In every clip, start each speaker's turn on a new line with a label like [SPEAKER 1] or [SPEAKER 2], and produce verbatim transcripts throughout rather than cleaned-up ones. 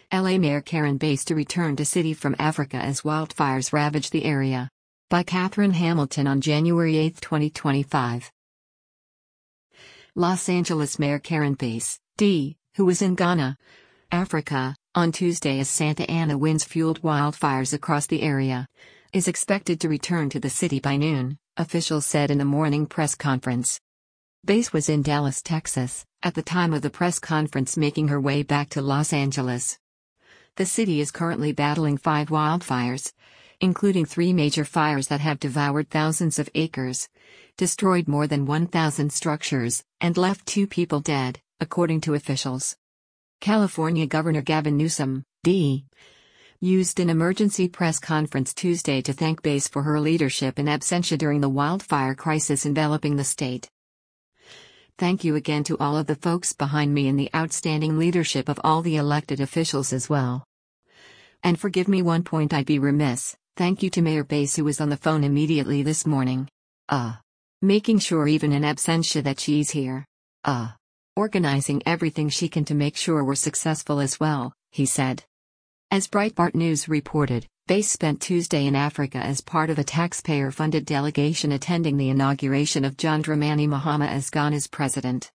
[SPEAKER 1] L A Mayor Karen Bass to return to city from Africa as wildfires ravage the area. By Catherine Hamilton on January eighth, twenty twenty-five. Los Angeles Mayor Karen Bass, D, who was in Ghana, Africa, on Tuesday as Santa Ana winds fueled wildfires across the area, is expected to return to the city by noon, officials said in a morning press conference. Bass was in Dallas, Texas, at the time of the press conference, making her way back to Los Angeles. The city is currently battling five wildfires, including three major fires that have devoured thousands of acres, destroyed more than one thousand structures, and left two people dead, according to officials. California Governor Gavin Newsom, D, used an emergency press conference Tuesday to thank Bass for her leadership in absentia during the wildfire crisis enveloping the state. Thank you again to all of the folks behind me and the outstanding leadership of all the elected officials as well. And forgive me one point I'd be remiss, thank you to Mayor Bass, who was on the phone immediately this morning. Uh. Making sure even in absentia that she's here. Uh. Organizing everything she can to make sure we're successful as well, he said. As Breitbart News reported, Bass spent Tuesday in Africa as part of a taxpayer-funded delegation attending the inauguration of John Dramani Mahama as Ghana's president.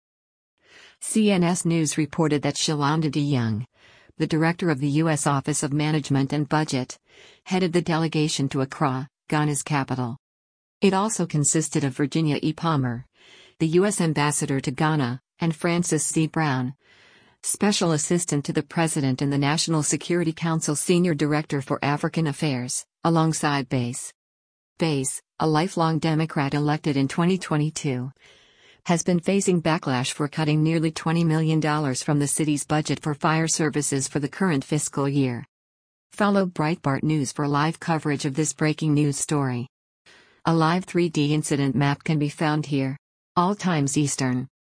[SPEAKER 1] C N S News reported that Shalonda DeYoung, the director of the U S Office of Management and Budget, headed the delegation to Accra, Ghana's capital. It also consisted of Virginia E. Palmer, the U S ambassador to Ghana, and Francis C. Brown, Special Assistant to the President and the National Security Council Senior Director for African Affairs, alongside Bass. Bass, a lifelong Democrat elected in twenty twenty-two, has been facing backlash for cutting nearly twenty million dollars from the city's budget for fire services for the current fiscal year. Follow Breitbart News for live coverage of this breaking news story. A live three D incident map can be found here. All times Eastern.